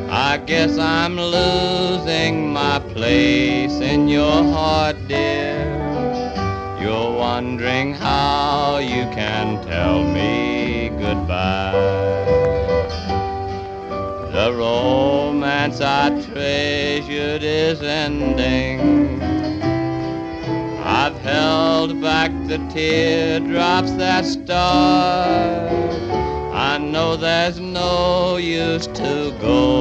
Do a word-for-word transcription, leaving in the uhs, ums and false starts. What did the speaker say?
I guess I'm losing my place in your heart, dear. You're wondering how you can tell me goodbye. The romance I treasured is ending. I've held back the teardrops that start. I know there's no use to go